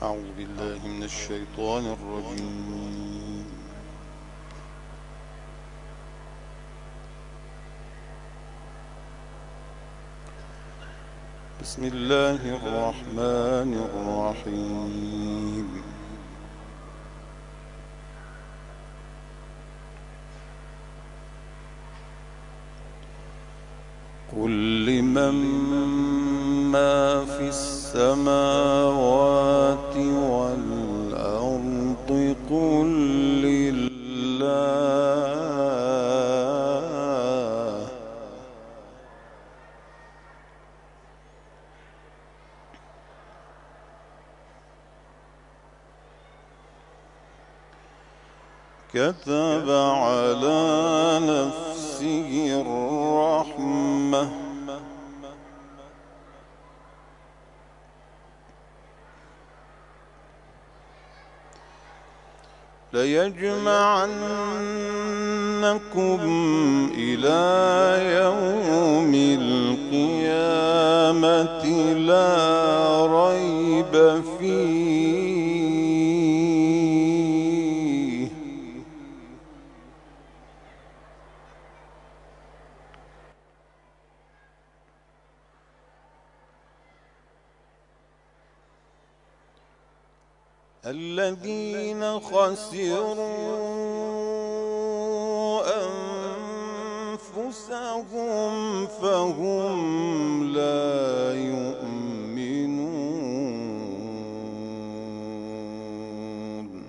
أعوذ بالله من الشيطان الرجيم. بسم الله الرحمن الرحيم. قل لمن ما في السماوات والأرض قل لله كتب على نفسه الرحمة ليجمعنكم إلى يوم القيامة لا ريب فيه الذين خسروا أنفسهم فهم لا يؤمنون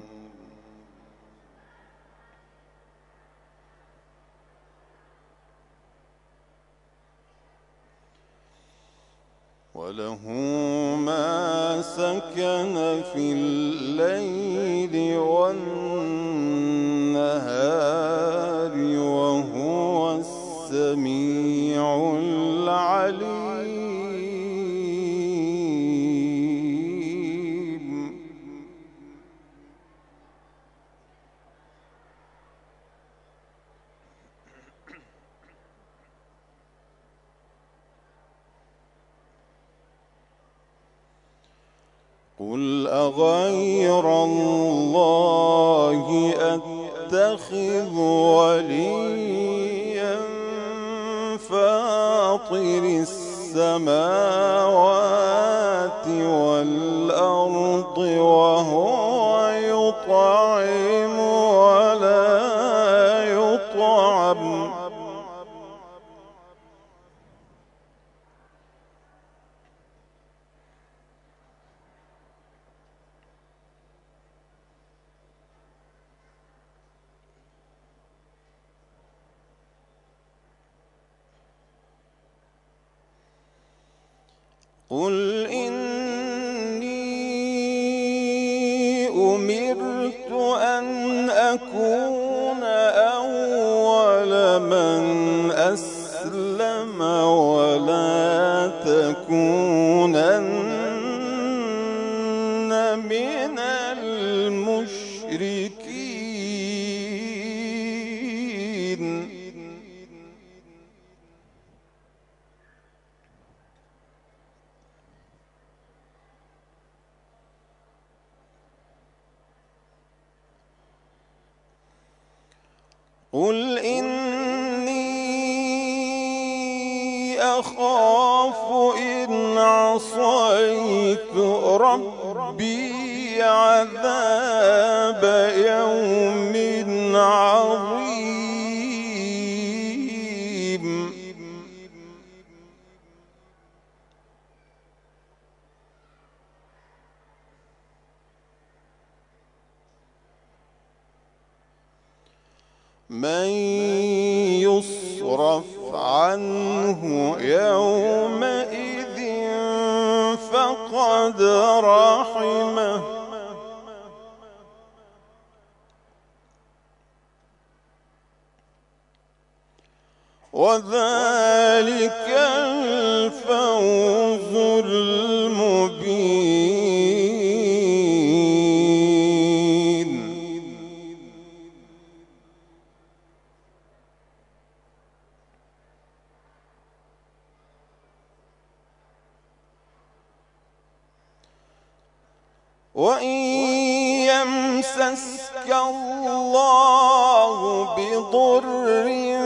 وله ما سكن في الليل والنهار وهو السميع العليم. قل أغير الله أتخذ وليا فاطر السماوات والأرض وهو يطعم ولا يطعم قل إني أمرت أن أكون أول من أسلم ولا تكونن من المشركين. قل إني أخاف إن عصيت ربي عذاب يوم عظيم. من يصرف عنه يومئذ فقد رحمه وذلك الفوز المبين. وإن يمسسك الله بضر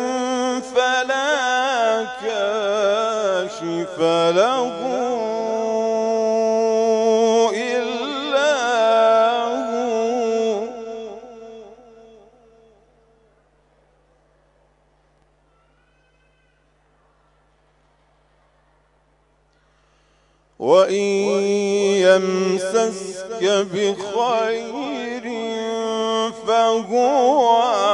فلا كاشف له إلا هو، وإن يمسسك بخير فهو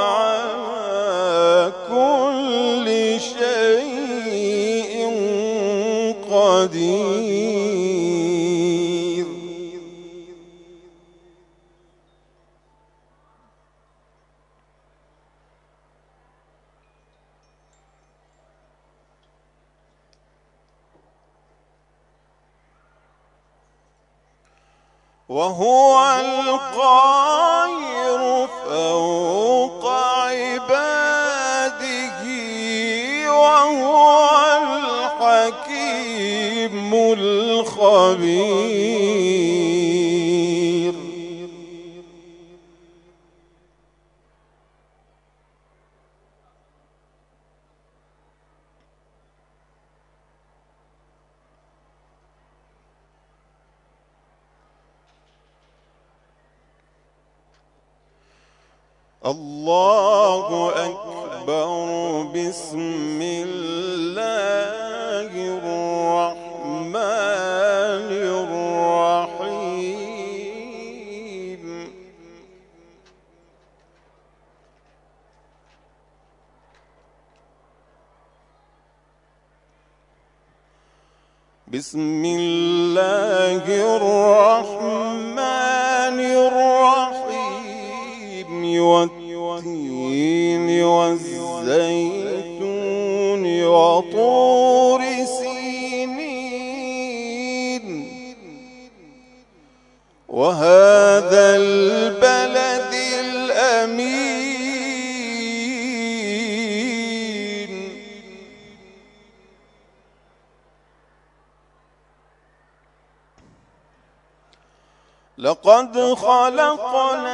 على كل شيء قدير. وهو القاهر فوق عباده وهو الحكيم الخبير. الله أكبر. بسم الله الرحمن الرحيم. بسم الله الرحمن الرحيم. والتين والزيتون وطور سينين وهذا البلد الأمين. لقد خلقنا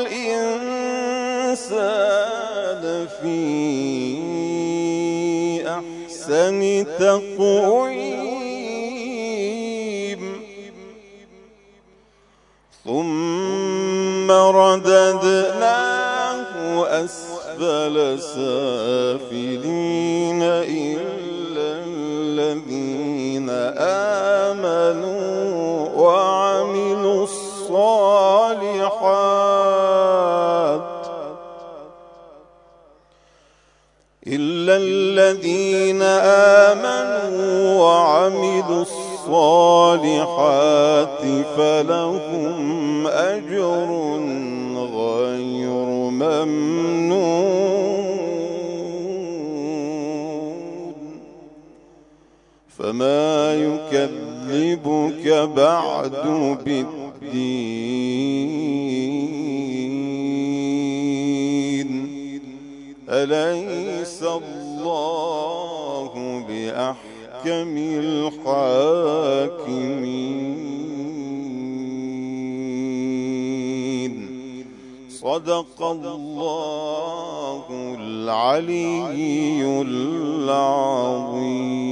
الإنسان في أحسن تقويم ثم رددناه أسفل سافلين إلا الذين آمنوا وعملوا الصالحات إلا الذين آمنوا وعملوا الصالحات فلهم أجر غير ممنون. فما يكذبك بعد بالدين؟ أليس الله بأحكم الحاكمين؟ صدق الله العلي العظيم.